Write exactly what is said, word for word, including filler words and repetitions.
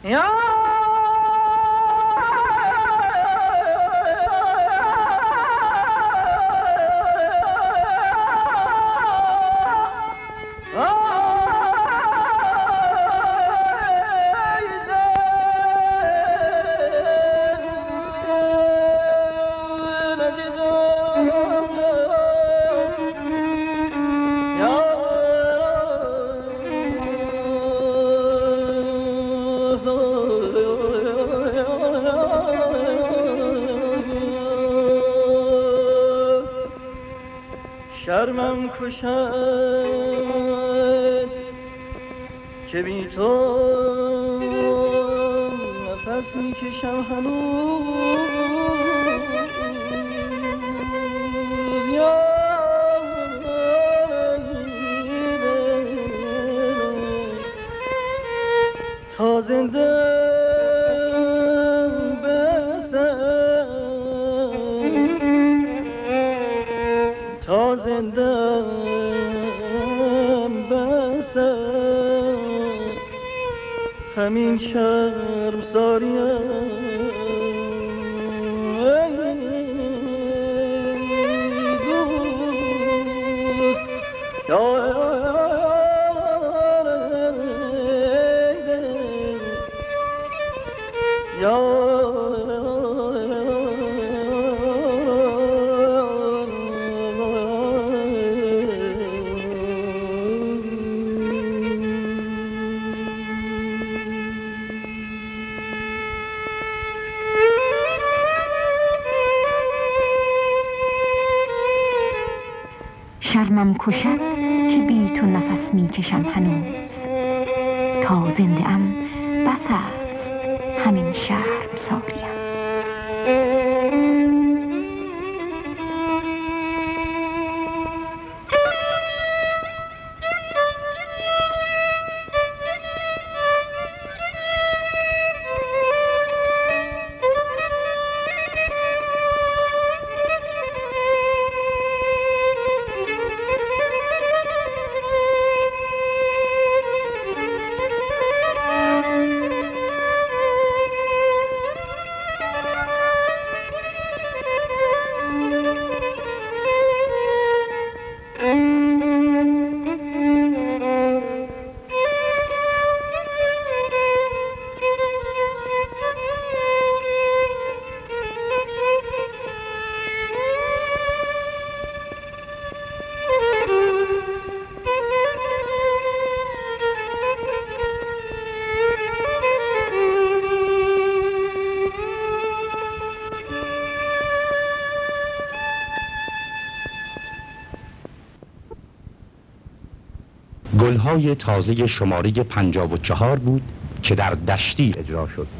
شرمم کشد که بی تو نفس میکشم هنوز یا تا زنده تا زندم بس است همین شرمساریم شرمم کشد که بی تو نفس میکشم هنوز تا زنده ام بس است همین شرمساریم گلهای تازه شماره پنجاه و چهار بود که در دشتی اجرا شد.